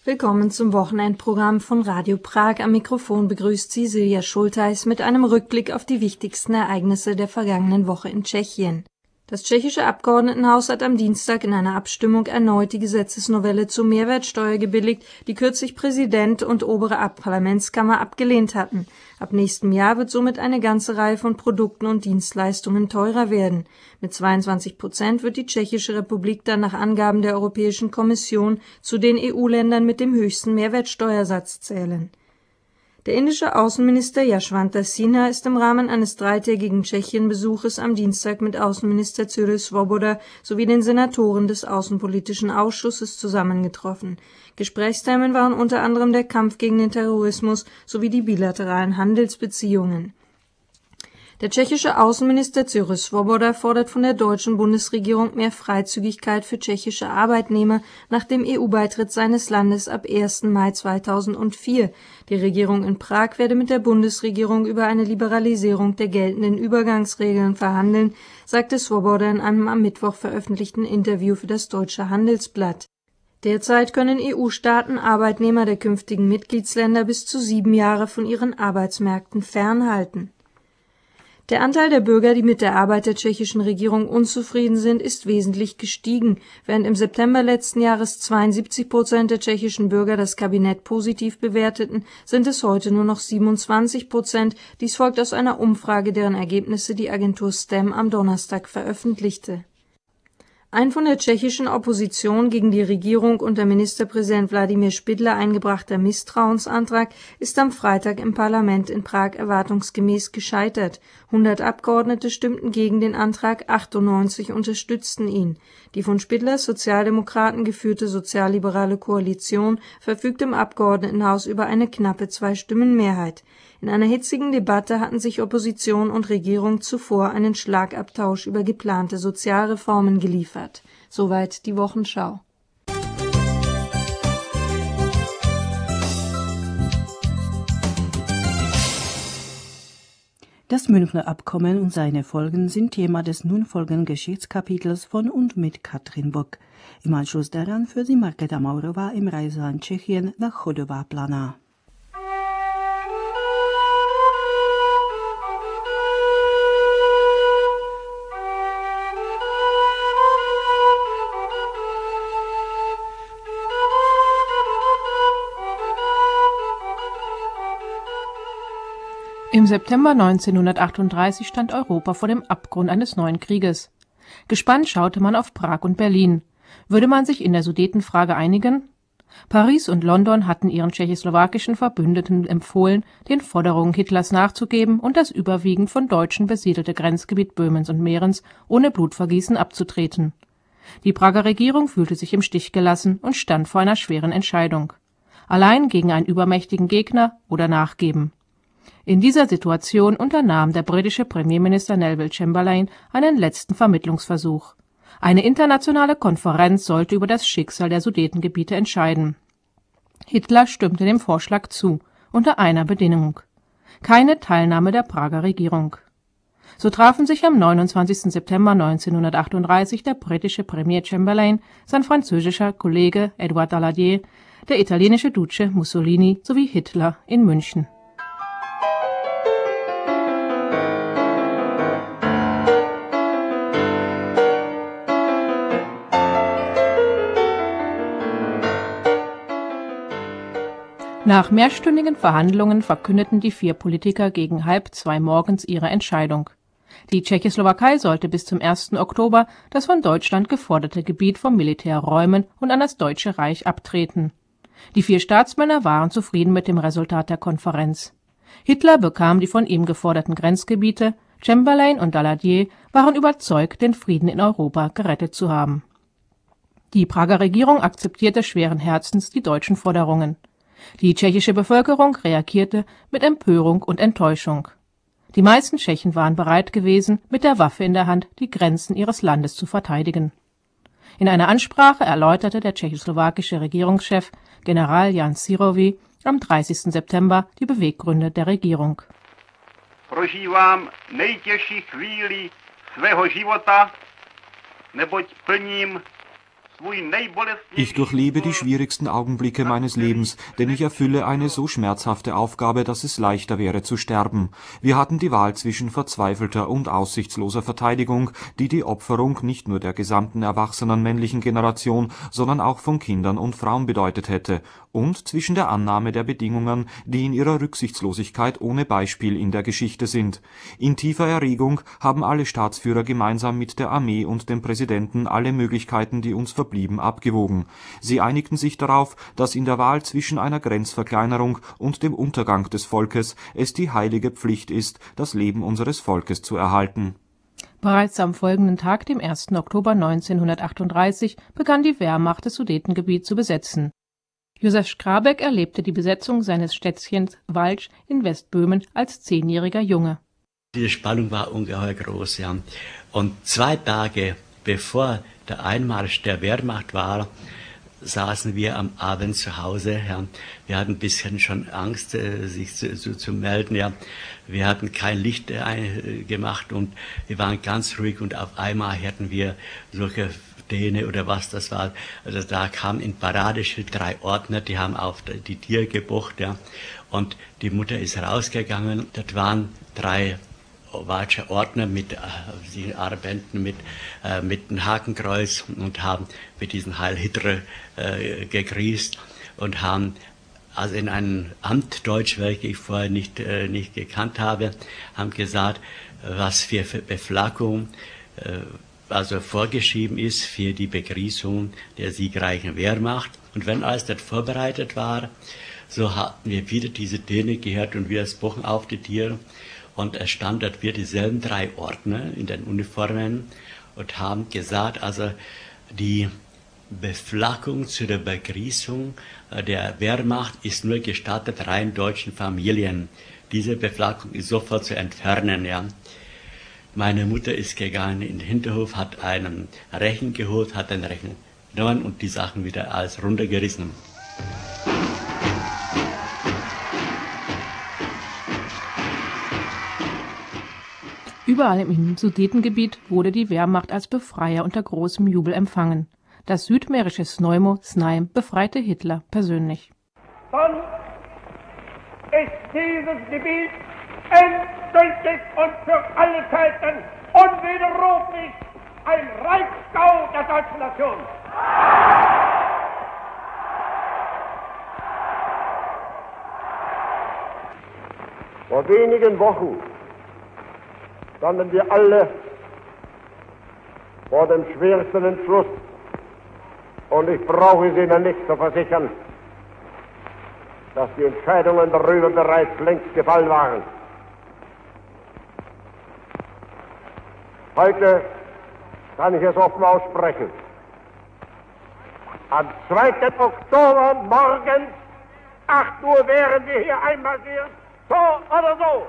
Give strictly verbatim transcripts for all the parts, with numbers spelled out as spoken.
Willkommen zum Wochenendprogramm von Radio Prag. Am Mikrofon begrüßt Sie Silja Schultheis mit einem Rückblick auf die wichtigsten Ereignisse der vergangenen Woche in Tschechien. Das tschechische Abgeordnetenhaus hat am Dienstag in einer Abstimmung erneut die Gesetzesnovelle zur Mehrwertsteuer gebilligt, die kürzlich Präsident und obere Parlamentskammer abgelehnt hatten. Ab nächstem Jahr wird somit eine ganze Reihe von Produkten und Dienstleistungen teurer werden. Mit zweiundzwanzig Prozent wird die Tschechische Republik dann nach Angaben der Europäischen Kommission zu den E U-Ländern mit dem höchsten Mehrwertsteuersatz zählen. Der indische Außenminister Yashwanta Sinha ist im Rahmen eines dreitägigen Tschechien-Besuches am Dienstag mit Außenminister Cyril Svoboda sowie den Senatoren des Außenpolitischen Ausschusses zusammengetroffen. Gesprächsthemen waren unter anderem der Kampf gegen den Terrorismus sowie die bilateralen Handelsbeziehungen. Der tschechische Außenminister Cyril Svoboda fordert von der deutschen Bundesregierung mehr Freizügigkeit für tschechische Arbeitnehmer nach dem E U-Beitritt seines Landes ab ersten Mai zweitausendvier. Die Regierung in Prag werde mit der Bundesregierung über eine Liberalisierung der geltenden Übergangsregeln verhandeln, sagte Svoboda in einem am Mittwoch veröffentlichten Interview für das Deutsche Handelsblatt. Derzeit können E U-Staaten Arbeitnehmer der künftigen Mitgliedsländer bis zu sieben Jahre von ihren Arbeitsmärkten fernhalten. Der Anteil der Bürger, die mit der Arbeit der tschechischen Regierung unzufrieden sind, ist wesentlich gestiegen. Während im September letzten Jahres zweiundsiebzig Prozent der tschechischen Bürger das Kabinett positiv bewerteten, sind es heute nur noch siebenundzwanzig Prozent. Dies folgt aus einer Umfrage, deren Ergebnisse die Agentur S T E M am Donnerstag veröffentlichte. Ein von der tschechischen Opposition gegen die Regierung unter Ministerpräsident Wladimir Špidla eingebrachter Misstrauensantrag ist am Freitag im Parlament in Prag erwartungsgemäß gescheitert. hundert Abgeordnete stimmten gegen den Antrag, achtundneunzig unterstützten ihn. Die von Špidlas Sozialdemokraten geführte sozialliberale Koalition verfügt im Abgeordnetenhaus über eine knappe Zwei-Stimmen-Mehrheit. In einer hitzigen Debatte hatten sich Opposition und Regierung zuvor einen Schlagabtausch über geplante Sozialreformen geliefert. Soweit die Wochenschau. Das Münchner Abkommen und seine Folgen sind Thema des nun folgenden Geschichtskapitels von und mit Katrin Bock. Im Anschluss daran führt sie Markéta Maurová im Reiseland Tschechien nach Chodová Planá. Im September neunzehnhundertachtunddreißig stand Europa vor dem Abgrund eines neuen Krieges. Gespannt schaute man auf Prag und Berlin. Würde man sich in der Sudetenfrage einigen? Paris und London hatten ihren tschechoslowakischen Verbündeten empfohlen, den Forderungen Hitlers nachzugeben und das überwiegend von Deutschen besiedelte Grenzgebiet Böhmens und Mährens ohne Blutvergießen abzutreten. Die Prager Regierung fühlte sich im Stich gelassen und stand vor einer schweren Entscheidung. Allein gegen einen übermächtigen Gegner oder nachgeben. In dieser Situation unternahm der britische Premierminister Neville Chamberlain einen letzten Vermittlungsversuch. Eine internationale Konferenz sollte über das Schicksal der Sudetengebiete entscheiden. Hitler stimmte dem Vorschlag zu, unter einer Bedingung: keine Teilnahme der Prager Regierung. So trafen sich am neunundzwanzigsten September neunzehnhundertachtunddreißig der britische Premier Chamberlain, sein französischer Kollege Edouard Daladier, der italienische Duce Mussolini sowie Hitler in München. Nach mehrstündigen Verhandlungen verkündeten die vier Politiker gegen halb zwei morgens ihre Entscheidung. Die Tschechoslowakei sollte bis zum ersten Oktober das von Deutschland geforderte Gebiet vom Militär räumen und an das Deutsche Reich abtreten. Die vier Staatsmänner waren zufrieden mit dem Resultat der Konferenz. Hitler bekam die von ihm geforderten Grenzgebiete, Chamberlain und Daladier waren überzeugt, den Frieden in Europa gerettet zu haben. Die Prager Regierung akzeptierte schweren Herzens die deutschen Forderungen. Die tschechische Bevölkerung reagierte mit Empörung und Enttäuschung. Die meisten Tschechen waren bereit gewesen, mit der Waffe in der Hand die Grenzen ihres Landes zu verteidigen. In einer Ansprache erläuterte der tschechoslowakische Regierungschef General Jan Sírový am dreißigsten September die Beweggründe der Regierung. Prožívám nejtěžší chvíli svého života, neboť plním Ich durchlebe die schwierigsten Augenblicke meines Lebens, denn ich erfülle eine so schmerzhafte Aufgabe, dass es leichter wäre zu sterben. Wir hatten die Wahl zwischen verzweifelter und aussichtsloser Verteidigung, die die Opferung nicht nur der gesamten erwachsenen männlichen Generation, sondern auch von Kindern und Frauen bedeutet hätte, und zwischen der Annahme der Bedingungen, die in ihrer Rücksichtslosigkeit ohne Beispiel in der Geschichte sind. In tiefer Erregung haben alle Staatsführer gemeinsam mit der Armee und dem Präsidenten alle Möglichkeiten, die uns verblieben, abgewogen. Sie einigten sich darauf, dass in der Wahl zwischen einer Grenzverkleinerung und dem Untergang des Volkes es die heilige Pflicht ist, das Leben unseres Volkes zu erhalten. Bereits am folgenden Tag, dem ersten Oktober neunzehnhundertachtunddreißig, begann die Wehrmacht das Sudetengebiet zu besetzen. Josef Schrabek erlebte die Besetzung seines Städtchens Walsch in Westböhmen als zehnjähriger Junge. Die Spannung war ungeheuer groß, ja. Und zwei Tage bevor der Einmarsch der Wehrmacht war, saßen wir am Abend zu Hause. Ja. Wir hatten ein bisschen schon Angst, äh, sich zu, zu, zu melden. Ja. Wir hatten kein Licht äh, gemacht und wir waren ganz ruhig und auf einmal hatten wir solche Däne oder was das war. Also da kamen in Paradeschild drei Ordner, die haben auf die Tür gepocht. Ja. Und die Mutter ist rausgegangen. Das waren drei Walscher Ordner mit äh, Armbänden, mit, äh, mit einem Hakenkreuz und haben mit diesem Heil Hitler äh, gegrüßt und haben also in einem Amt Deutsch, welches ich vorher nicht, äh, nicht gekannt habe, haben gesagt, was für Beflaggung äh, also vorgeschrieben ist für die Begrüßung der siegreichen Wehrmacht. Und wenn alles das vorbereitet war, so hatten wir wieder diese Töne gehört und wir sprochen auf die Tür. Und es standen dort wir dieselben drei Ordner in den Uniformen und haben gesagt, also die Beflaggung zu der Begrüßung der Wehrmacht ist nur gestattet rein deutschen Familien. Diese Beflaggung ist sofort zu entfernen. Ja. Meine Mutter ist gegangen in den Hinterhof, hat einen Rechen geholt, hat den Rechen genommen und die Sachen wieder alles runtergerissen. Überall im Sudetengebiet wurde die Wehrmacht als Befreier unter großem Jubel empfangen. Das südmährische Snojmo, Znaim, befreite Hitler persönlich. Dann ist dieses Gebiet endgültig und für alle Zeiten unwiderruflich ein Reichsgau der deutschen Nation. Vor wenigen Wochen standen wir alle vor dem schwersten Entschluss. Und ich brauche es Ihnen nicht zu versichern, dass die Entscheidungen darüber bereits längst gefallen waren. Heute kann ich es offen aussprechen. Am zweiten Oktober morgens, acht Uhr, wären wir hier einmarschiert, so oder so.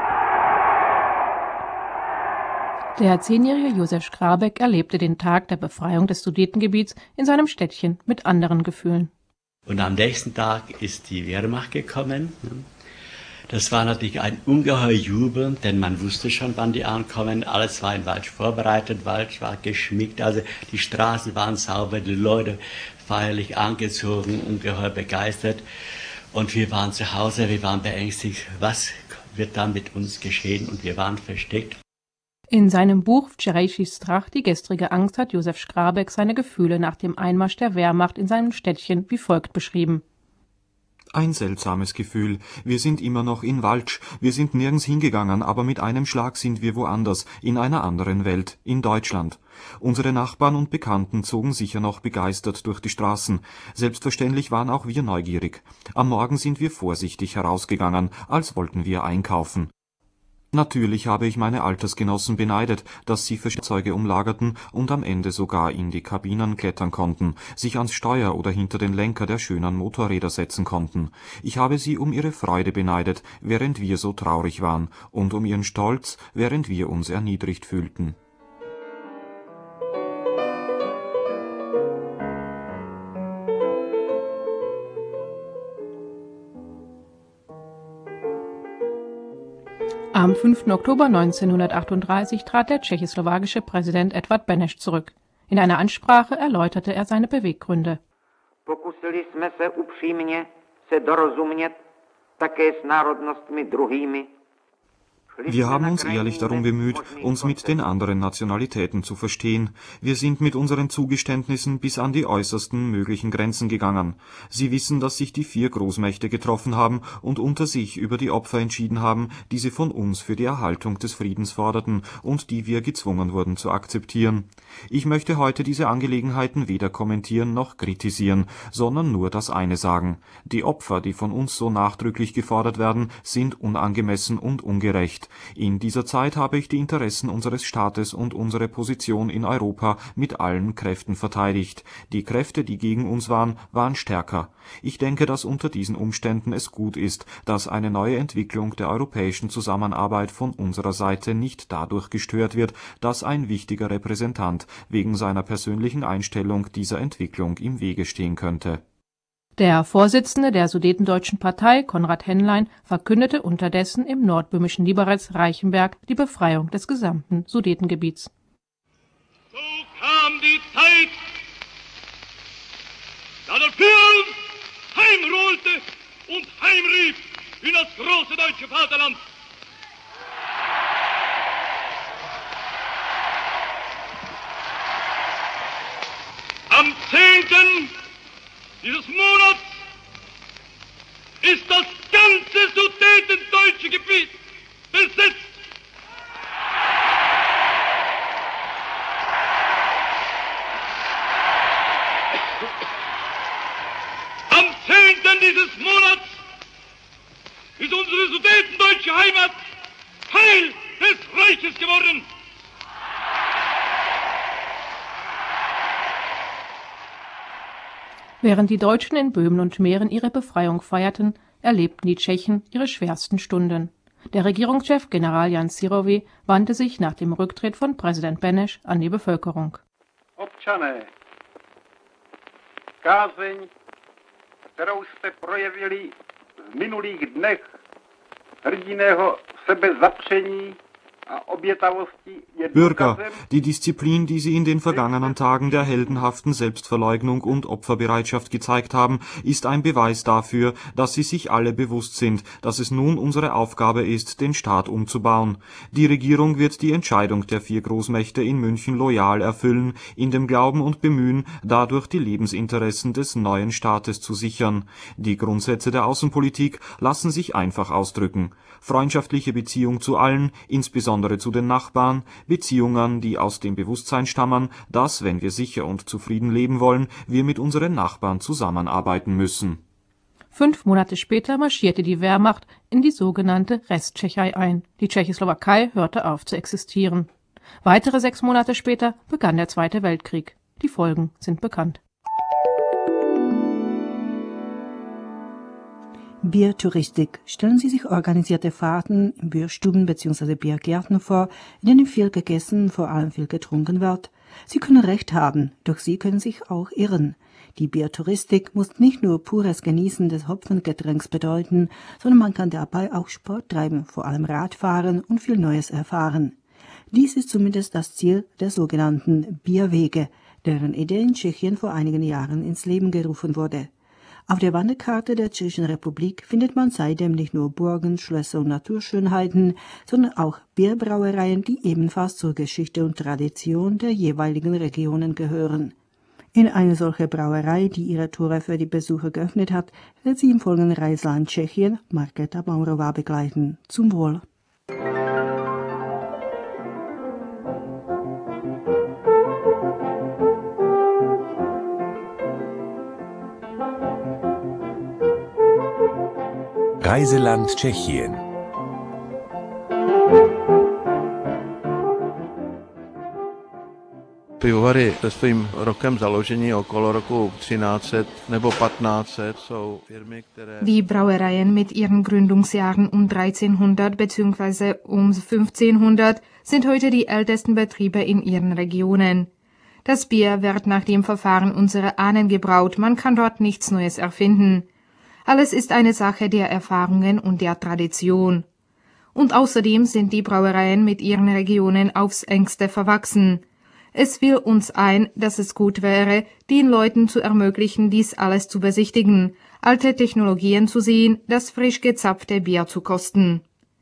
Der zehnjährige Josef Schrabek erlebte den Tag der Befreiung des Sudetengebiets in seinem Städtchen mit anderen Gefühlen. Und am nächsten Tag ist die Wehrmacht gekommen. Das war natürlich ein ungeheuer Jubel, denn man wusste schon, wann die ankommen. Alles war in Walsch vorbereitet, Walsch war geschmückt, also die Straßen waren sauber, die Leute feierlich angezogen, ungeheuer begeistert. Und wir waren zu Hause, wir waren beängstigt, was wird da mit uns geschehen, und wir waren versteckt. In seinem Buch Wczorajszy Strach, die gestrige Angst, hat Josef Schrabek seine Gefühle nach dem Einmarsch der Wehrmacht in seinem Städtchen wie folgt beschrieben. Ein seltsames Gefühl. Wir sind immer noch in Walsch. Wir sind nirgends hingegangen, aber mit einem Schlag sind wir woanders, in einer anderen Welt, in Deutschland. Unsere Nachbarn und Bekannten zogen sicher noch begeistert durch die Straßen. Selbstverständlich waren auch wir neugierig. Am Morgen sind wir vorsichtig herausgegangen, als wollten wir einkaufen. Natürlich habe ich meine Altersgenossen beneidet, dass sie Fahrzeuge umlagerten und am Ende sogar in die Kabinen klettern konnten, sich ans Steuer oder hinter den Lenker der schönen Motorräder setzen konnten. Ich habe sie um ihre Freude beneidet, während wir so traurig waren, und um ihren Stolz, während wir uns erniedrigt fühlten. Am fünften Oktober neunzehnhundertachtunddreißig trat der tschechoslowakische Präsident Edvard Beneš zurück. In einer Ansprache erläuterte er seine Beweggründe. Pokusili jsme se upřímně se dorozumět také s národnostmi druhými. Wir haben uns ehrlich darum bemüht, uns mit den anderen Nationalitäten zu verstehen. Wir sind mit unseren Zugeständnissen bis an die äußersten möglichen Grenzen gegangen. Sie wissen, dass sich die vier Großmächte getroffen haben und unter sich über die Opfer entschieden haben, die sie von uns für die Erhaltung des Friedens forderten und die wir gezwungen wurden zu akzeptieren. Ich möchte heute diese Angelegenheiten weder kommentieren noch kritisieren, sondern nur das eine sagen. Die Opfer, die von uns so nachdrücklich gefordert werden, sind unangemessen und ungerecht. In dieser Zeit habe ich die Interessen unseres Staates und unsere Position in Europa mit allen Kräften verteidigt. Die Kräfte, die gegen uns waren, waren stärker. Ich denke, dass unter diesen Umständen es gut ist, dass eine neue Entwicklung der europäischen Zusammenarbeit von unserer Seite nicht dadurch gestört wird, dass ein wichtiger Repräsentant wegen seiner persönlichen Einstellung dieser Entwicklung im Wege stehen könnte. Der Vorsitzende der Sudetendeutschen Partei, Konrad Henlein, verkündete unterdessen im nordböhmischen Liberec-Reichenberg die Befreiung des gesamten Sudetengebiets. So kam die Zeit, da der Führer heimholte und heimrief in das große deutsche Vaterland. Am zehnten dieses Monats ist das ganze sudetendeutsche Gebiet besetzt. Am zehnten dieses Monats ist unsere sudetendeutsche Heimat Teil des Reiches geworden. Während die Deutschen in Böhmen und Mähren ihre Befreiung feierten, erlebten die Tschechen ihre schwersten Stunden. Der Regierungschef General Jan Sirowy wandte sich nach dem Rücktritt von Präsident Beneš an die Bevölkerung. Občané, kázeň, kterou jste projevili v minulých dnech hrdinného sebezapření, Bürger, die Disziplin, die Sie in den vergangenen Tagen der heldenhaften Selbstverleugnung und Opferbereitschaft gezeigt haben, ist ein Beweis dafür, dass Sie sich alle bewusst sind, dass es nun unsere Aufgabe ist, den Staat umzubauen. Die Regierung wird die Entscheidung der vier Großmächte in München loyal erfüllen, in dem Glauben und Bemühen, dadurch die Lebensinteressen des neuen Staates zu sichern. Die Grundsätze der Außenpolitik lassen sich einfach ausdrücken. Freundschaftliche Beziehung zu allen, insbesondere zu den Nachbarn, Beziehungen, die aus dem Bewusstsein stammen, dass, wenn wir sicher und zufrieden leben wollen, wir mit unseren Nachbarn zusammenarbeiten müssen. Fünf Monate später marschierte die Wehrmacht in die sogenannte Resttschechei ein. Die Tschechoslowakei hörte auf zu existieren. Weitere sechs Monate später begann der Zweite Weltkrieg. Die Folgen sind bekannt. Biertouristik. Stellen Sie sich organisierte Fahrten in Bierstuben bzw. Biergärten vor, in denen viel gegessen, vor allem viel getrunken wird. Sie können recht haben, doch Sie können sich auch irren. Die Biertouristik muss nicht nur pures Genießen des Hopfengetränks bedeuten, sondern man kann dabei auch Sport treiben, vor allem Radfahren und viel Neues erfahren. Dies ist zumindest das Ziel der sogenannten Bierwege, deren Idee in Tschechien vor einigen Jahren ins Leben gerufen wurde. Auf der Wanderkarte der Tschechischen Republik findet man seitdem nicht nur Burgen, Schlösser und Naturschönheiten, sondern auch Bierbrauereien, die ebenfalls zur Geschichte und Tradition der jeweiligen Regionen gehören. In eine solche Brauerei, die ihre Tore für die Besucher geöffnet hat, wird sie im folgenden Reiseland Tschechien Markéta Maurová begleiten. Zum Wohl! Reiseland Tschechien. Pivovary se svým rokem založení okolo roku třináct set nebo patnáct set jsou firmy, které... Die Brauereien mit ihren Gründungsjahren um dreizehnhundert bzw. um fünfzehnhundert sind heute die ältesten Betriebe in ihren Regionen. Das Bier wird nach dem Verfahren unserer Ahnen gebraut, man kann dort nichts Neues erfinden. Alles ist eine Sache der Erfahrungen und der Tradition. Und außerdem sind die Brauereien mit ihren Regionen aufs engste verwachsen. Es fiel uns ein, dass es gut wäre, den Leuten zu ermöglichen, dies alles zu besichtigen, alte Technologien zu sehen, das frisch gezapfte Bier zu kosten.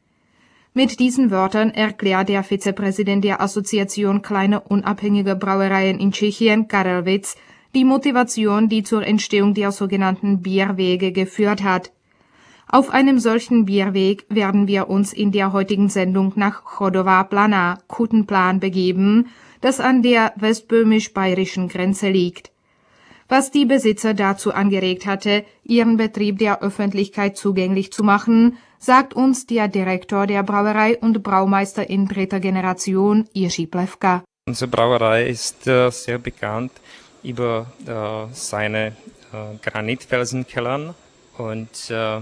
Mit diesen Wörtern erklärt der Vizepräsident der Assoziation Kleine Unabhängige Brauereien in Tschechien, Karel Witz, die Motivation, die zur Entstehung der sogenannten Bierwege geführt hat. Auf einem solchen Bierweg werden wir uns in der heutigen Sendung nach Chodová Planá, Kuttenplan, begeben, das an der westböhmisch-bayerischen Grenze liegt. Was die Besitzer dazu angeregt hatte, ihren Betrieb der Öffentlichkeit zugänglich zu machen, sagt uns der Direktor der Brauerei und Braumeister in dritter Generation, Jiří Plevka. Unsere Brauerei ist äh, sehr bekannt über äh, seine äh, Granitfelsenkellern und äh,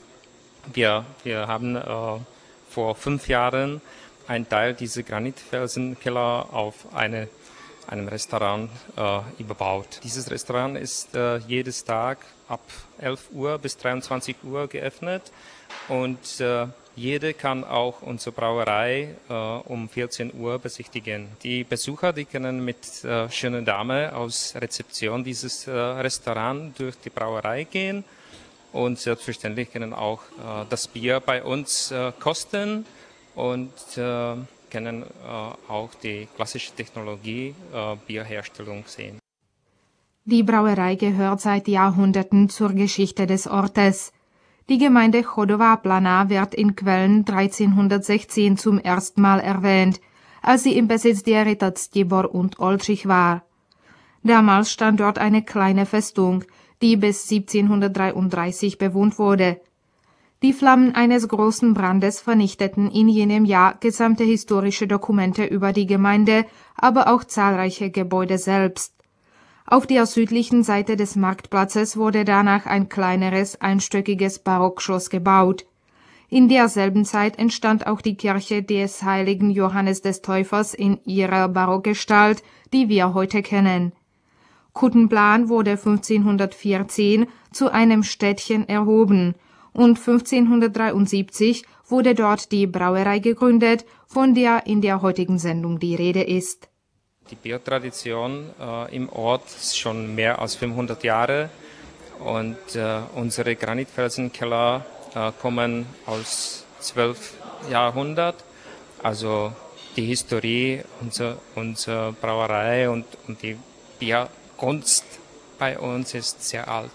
wir, wir haben äh, vor fünf Jahren einen Teil dieser Granitfelsenkeller auf eine, einem Restaurant äh, überbaut. Dieses Restaurant ist äh, jedes Tag ab elf Uhr bis dreiundzwanzig Uhr geöffnet und äh, jeder kann auch unsere Brauerei äh, um vierzehn Uhr besichtigen. Die Besucher, die können mit äh, schöner Dame aus Rezeption dieses äh, Restaurants durch die Brauerei gehen und selbstverständlich können auch äh, das Bier bei uns äh, kosten und äh, können äh, auch die klassische Technologie äh, Bierherstellung sehen. Die Brauerei gehört seit Jahrhunderten zur Geschichte des Ortes. Die Gemeinde Chodová Planá wird in Quellen dreizehnhundertsechzehn zum ersten Mal erwähnt, als sie im Besitz der Ritter Ctibor und Oldřich war. Damals stand dort eine kleine Festung, die bis siebzehnhundertdreiunddreißig bewohnt wurde. Die Flammen eines großen Brandes vernichteten in jenem Jahr gesamte historische Dokumente über die Gemeinde, aber auch zahlreiche Gebäude selbst. Auf der südlichen Seite des Marktplatzes wurde danach ein kleineres, einstöckiges Barockschloss gebaut. In derselben Zeit entstand auch die Kirche des heiligen Johannes des Täufers in ihrer Barockgestalt, die wir heute kennen. Kuttenplan wurde fünfzehnhundertvierzehn zu einem Städtchen erhoben und fünfzehnhundertdreiundsiebzig wurde dort die Brauerei gegründet, von der in der heutigen Sendung die Rede ist. Die Biertradition äh, im Ort ist schon mehr als fünfhundert Jahre und äh, unsere Granitfelsenkeller äh, kommen aus zwölften Jahrhundert. Also die Historie unserer, unserer Brauerei und, und die Bierkunst bei uns ist sehr alt.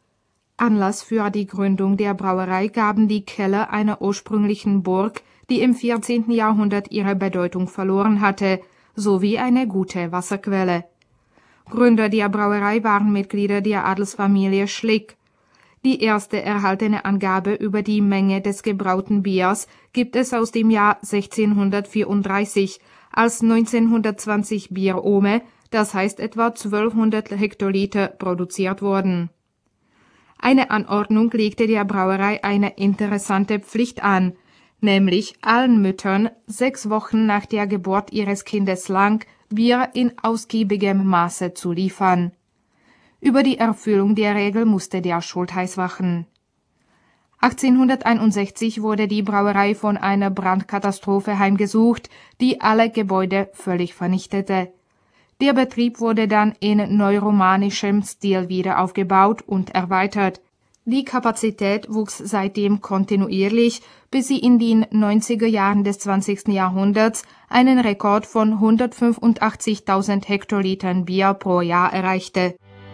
Anlass für die Gründung der Brauerei gaben die Keller einer ursprünglichen Burg, die im vierzehnten Jahrhundert ihre Bedeutung verloren hatte, sowie eine gute Wasserquelle. Gründer der Brauerei waren Mitglieder der Adelsfamilie Schlick. Die erste erhaltene Angabe über die Menge des gebrauten Biers gibt es aus dem Jahr sechzehnhundertvierunddreißig, als neunzehnhundertzwanzig Bierome, das heißt etwa zwölfhundert Hektoliter, produziert wurden. Eine Anordnung legte der Brauerei eine interessante Pflicht an, nämlich allen Müttern sechs Wochen nach der Geburt ihres Kindes lang Bier in ausgiebigem Maße zu liefern. Über die Erfüllung der Regel musste der Schultheiß wachen. achtzehnhunderteinundsechzig wurde die Brauerei von einer Brandkatastrophe heimgesucht, die alle Gebäude völlig vernichtete. Der Betrieb wurde dann in neuromanischem Stil wieder aufgebaut und erweitert. Die Kapazität wuchs seitdem kontinuierlich, bis sie in den neunziger Jahren des zwanzigsten Jahrhunderts einen Rekord von hundertfünfundachtzigtausend Hektolitern Bier pro Jahr erreichte.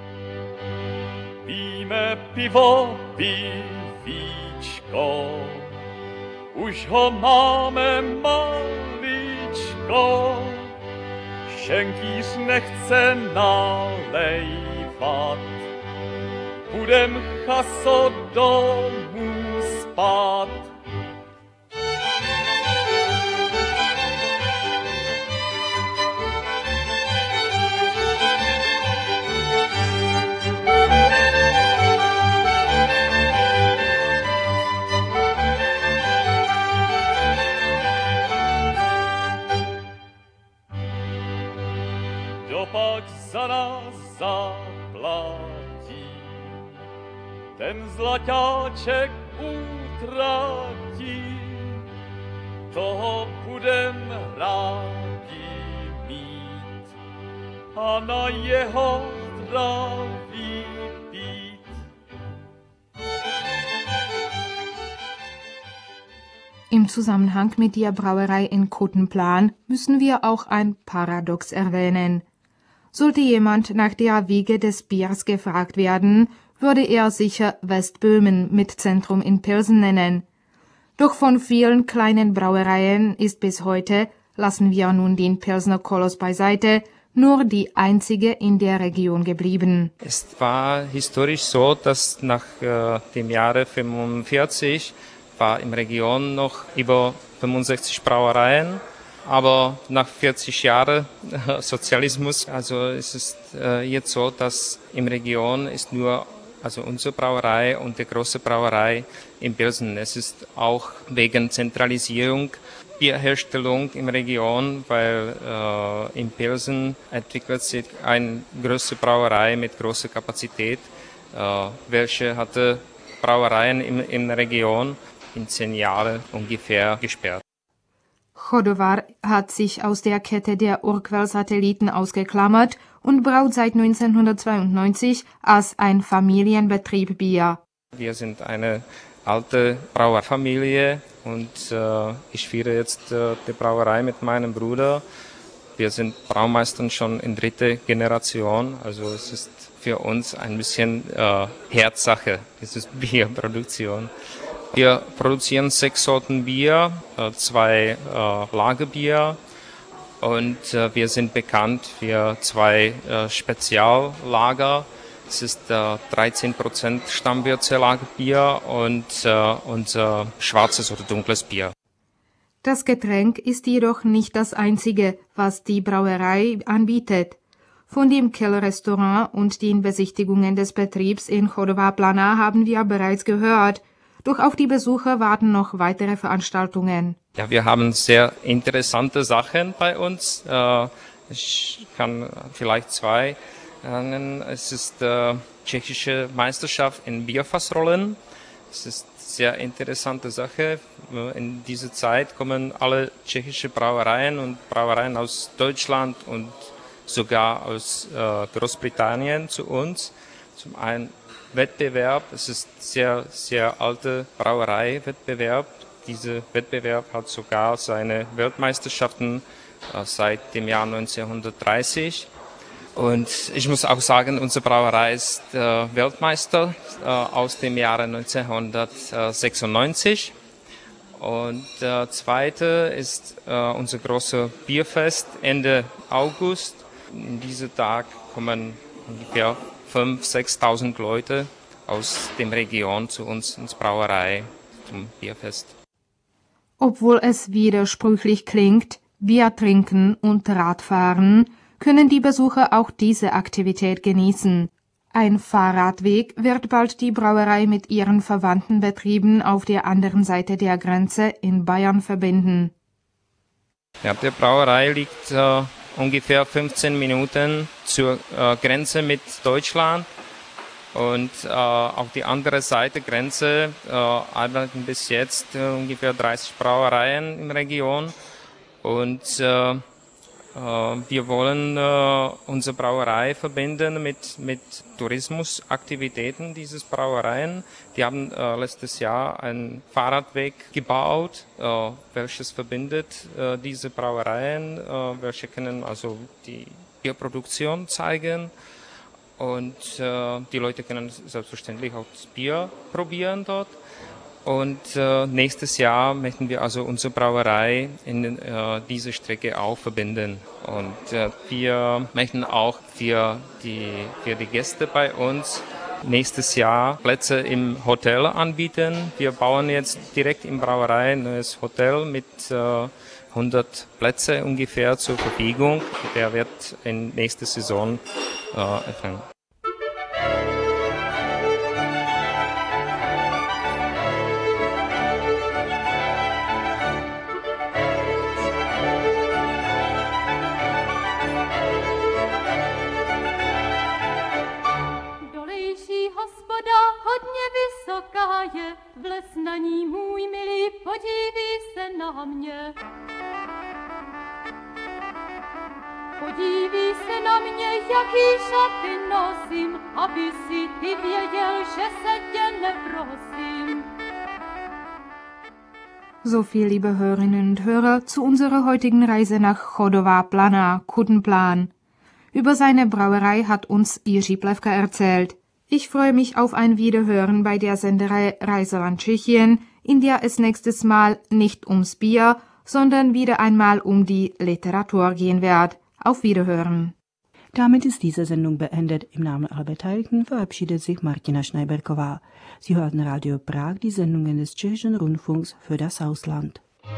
Pijme piwo, pij víčko, už ho máme maličko. Šenkýř nechce nalejvat, budem chaso domů spát. Pak za nás zaplatí, ten zlaťáček utratí, toho budem rádi mít a na jeho zdraví pít. Im Zusammenhang mit der Brauerei in Kuttenplan müssen wir auch ein Paradox erwähnen. Sollte jemand nach der Wiege des Biers gefragt werden, würde er sicher Westböhmen mit Zentrum in Pilsen nennen. Doch von vielen kleinen Brauereien ist bis heute, lassen wir nun den Pilsner Koloss beiseite, nur die einzige in der Region geblieben. Es war historisch so, dass nach äh, dem Jahre fünfundvierzig war in der Region noch über fünfundsechzig Brauereien. Aber nach vierzig Jahren äh, Sozialismus, also ist es äh, jetzt so, dass in der Region ist nur also unsere Brauerei und die große Brauerei in Pilsen. Es ist auch wegen Zentralisierung Bierherstellung in der Region, weil äh, in Pilsen entwickelt sich eine große Brauerei mit großer Kapazität, äh, welche hatte Brauereien in, in der Region in zehn Jahren ungefähr gesperrt. Chodovar hat sich aus der Kette der Urquell-Satelliten ausgeklammert und braut seit neunzehnhundertzweiundneunzig als ein Familienbetrieb Bier. Wir sind eine alte Brauerfamilie und äh, ich führe jetzt äh, die Brauerei mit meinem Bruder. Wir sind Braumeistern schon in dritter Generation, also es ist für uns ein bisschen äh, Herzsache, dieses Bierproduktion. Wir produzieren sechs Sorten Bier, äh, zwei äh, Lagerbier und äh, wir sind bekannt für zwei äh, Speziallager. Es ist äh, dreizehn Prozent Stammwürze-Lagerbier und äh, unser schwarzes oder dunkles Bier. Das Getränk ist jedoch nicht das einzige, was die Brauerei anbietet. Von dem Kellerrestaurant und den Besichtigungen des Betriebs in Chodovar Plana haben wir bereits gehört. Doch auf die Besucher warten noch weitere Veranstaltungen. Ja, wir haben sehr interessante Sachen bei uns. Äh, ich kann vielleicht zwei nennen. Es ist die tschechische Meisterschaft in Bierfassrollen. Es ist eine sehr interessante Sache. In dieser Zeit kommen alle tschechische Brauereien und Brauereien aus Deutschland und sogar aus äh, Großbritannien zu uns. Zum einen Wettbewerb, es ist ein sehr, sehr alter Brauerei-Wettbewerb. Dieser Wettbewerb hat sogar seine Weltmeisterschaften äh, seit dem Jahr neunzehnhundertdreißig. Und ich muss auch sagen, unsere Brauerei ist äh, Weltmeister äh, aus dem Jahre neunzehnhundertsechsundneunzig. Und der zweite ist äh, unser großes Bierfest Ende August. In diesem Tag kommen ungefähr fünftausend, sechstausend Leute aus der Region zu uns ins Brauerei zum Bierfest. Obwohl es widersprüchlich klingt, Bier trinken und Radfahren, können die Besucher auch diese Aktivität genießen. Ein Fahrradweg wird bald die Brauerei mit ihren verwandten Betrieben auf der anderen Seite der Grenze in Bayern verbinden. Ja, die Brauerei liegt äh, ungefähr fünfzehn Minuten zur äh, Grenze mit Deutschland und äh, auf die andere Seite der Grenze äh, arbeiten bis jetzt äh, ungefähr dreißig Brauereien in der Region und äh, wir wollen äh, unsere Brauerei verbinden mit, mit Tourismusaktivitäten dieses Brauereien. Die haben äh, letztes Jahr einen Fahrradweg gebaut, äh, welches verbindet äh, diese Brauereien, äh, welche können also die Bierproduktion zeigen. Und äh, die Leute können selbstverständlich auch das Bier probieren dort. Und äh, nächstes Jahr möchten wir also unsere Brauerei in äh, diese Strecke auch verbinden. Und äh, wir möchten auch für die, für die Gäste bei uns nächstes Jahr Plätze im Hotel anbieten. Wir bauen jetzt direkt in Brauerei ein neues Hotel mit äh, hundert Plätze ungefähr zur Verfügung. Der wird in nächster Saison äh, öffnen. Vles na ní, můj milý, podívej se na mě. Podívej se na mě, jaký šaty nosím, aby si ty věděl, že se tě neprosím. So viel, liebe Hörerinnen und Hörer, zu unserer heutigen Reise nach Chodová Plana, Kuttenplan. Über seine Brauerei hat uns Jiří Plewka erzählt. Ich freue mich auf ein Wiederhören bei der Senderei Reiseland Tschechien, in der es nächstes Mal nicht ums Bier, sondern wieder einmal um die Literatur gehen wird. Auf Wiederhören. Damit ist diese Sendung beendet. Im Namen aller Beteiligten verabschiedet sich Martina Schneiberková. Sie hörten Radio Prag, die Sendungen des Tschechischen Rundfunks für das Ausland.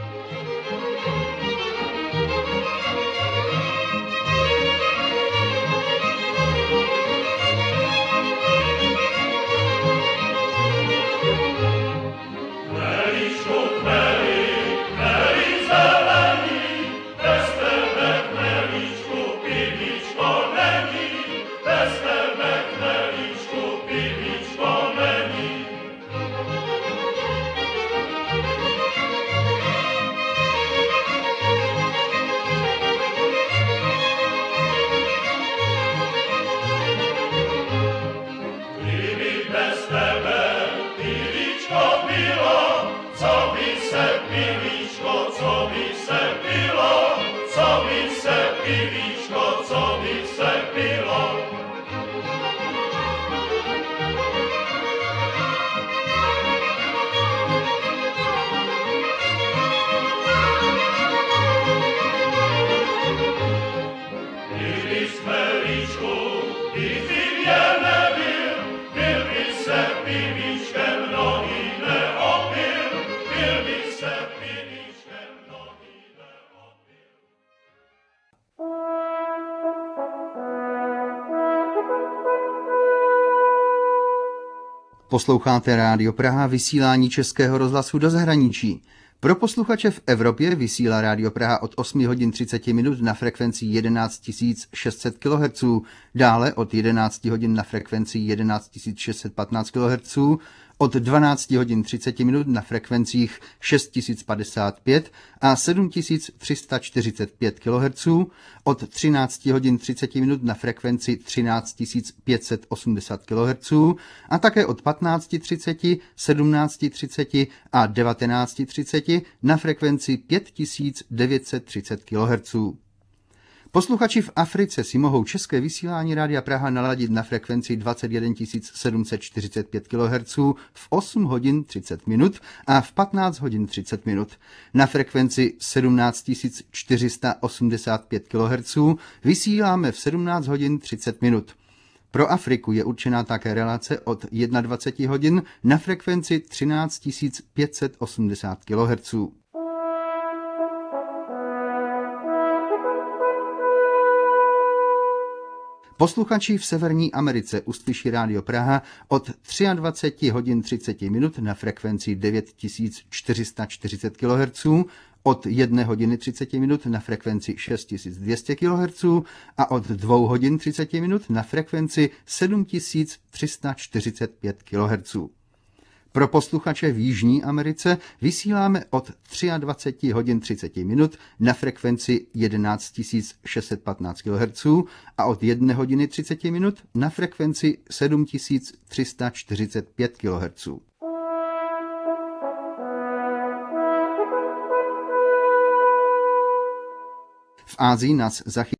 Posloucháte Rádio Praha, vysílání Českého rozhlasu do zahraničí. Pro posluchače v Evropě vysílá Rádio Praha od osm hodin třicet minut na frekvenci jedenáct tisíc šest set kilohertzů, dále od jedenáct hodin na frekvenci jedenáct tisíc šest set patnáct kilohertzů, od dvanáct hodin třicet minut na frekvencích šest tisíc padesát pět a sedm tisíc tři sta čtyřicet pět kilohertzů, od třináct hodin třicet minut na frekvenci třináct tisíc pět set osmdesát kilohertzů a také od patnáct třicet, sedmnáct třicet a devatenáct třicet na frekvenci pět tisíc devět set třicet kilohertzů. Posluchači v Africe si mohou české vysílání Rádia Praha naladit na frekvenci dvacet jedna tisíc sedm set čtyřicet pět kilohertzů v osm hodin třicet minut a v patnáct hodin třicet minut. Na frekvenci sedmnáct tisíc čtyři sta osmdesát pět kilohertzů vysíláme v sedmnáct hodin třicet minut. Pro Afriku je určená také relace od dvacet jedna hodin na frekvenci třináct tisíc pět set osmdesát kilohertzů. Posluchači v Severní Americe uslyší Rádio Praha od dvacet tři hodin třicet minut na frekvenci devět tisíc čtyři sta čtyřicet kilohertzů, od jedné hodiny třicet minut na frekvenci šest tisíc dvě stě kilohertzů a od dvou hodin třicet minut na frekvenci sedm tisíc tři sta čtyřicet pět kilohertzů. Pro posluchače v Jižní Americe vysíláme od dvacet tři hodin třicet minut na frekvenci jedenáct tisíc šest set patnáct kilohertzů a od jedné hodiny třicet minut na frekvenci sedm tisíc tři sta čtyřicet pět kilohertzů. V Ázii nás zachytí